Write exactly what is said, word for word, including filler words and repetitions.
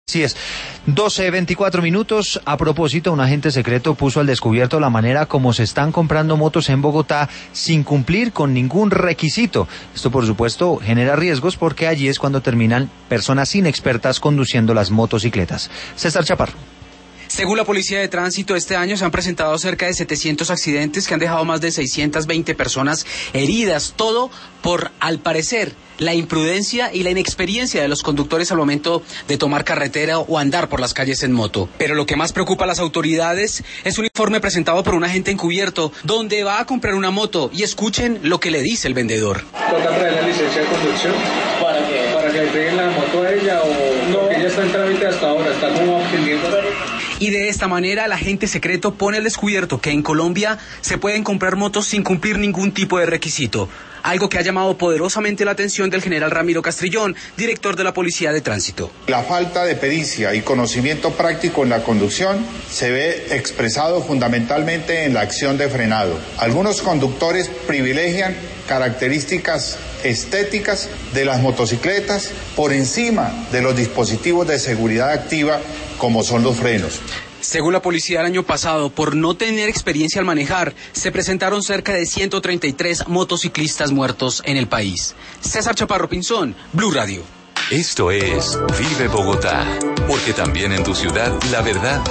Así es, doce veinticuatro minutos. A propósito, un agente secreto puso al descubierto la manera como se están comprando motos en Bogotá sin cumplir con ningún requisito. Esto, por supuesto, genera riesgos porque allí es cuando terminan personas inexpertas conduciendo las motocicletas. César Chaparro. Según la Policía de Tránsito, este año se han presentado cerca de setecientos accidentes que han dejado más de seiscientas veinte personas heridas. Todo por, al parecer, la imprudencia y la inexperiencia de los conductores al momento de tomar carretera o andar por las calles en moto. Pero lo que más preocupa a las autoridades es un informe presentado por un agente encubierto donde va a comprar una moto y escuchen lo que le dice el vendedor. ¿Toca traer la licencia de conducción? ¿Para qué? ¿Para que le entreguen la moto a ella o no? Ella está en trámite hasta ahora, está como obteniendo. Y de esta manera el agente secreto pone al descubierto que en Colombia se pueden comprar motos sin cumplir ningún tipo de requisito. Algo que ha llamado poderosamente la atención del general Ramiro Castrillón, director de la Policía de Tránsito. La falta de pericia y conocimiento práctico en la conducción se ve expresado fundamentalmente en la acción de frenado. Algunos conductores privilegian características estéticas de las motocicletas por encima de los dispositivos de seguridad activa como son los frenos. Según la policía, el año pasado, por no tener experiencia al manejar, se presentaron cerca de ciento treinta y tres motociclistas muertos en el país. César Chaparro Pinzón, Blue Radio. Esto es Vive Bogotá, porque también en tu ciudad la verdad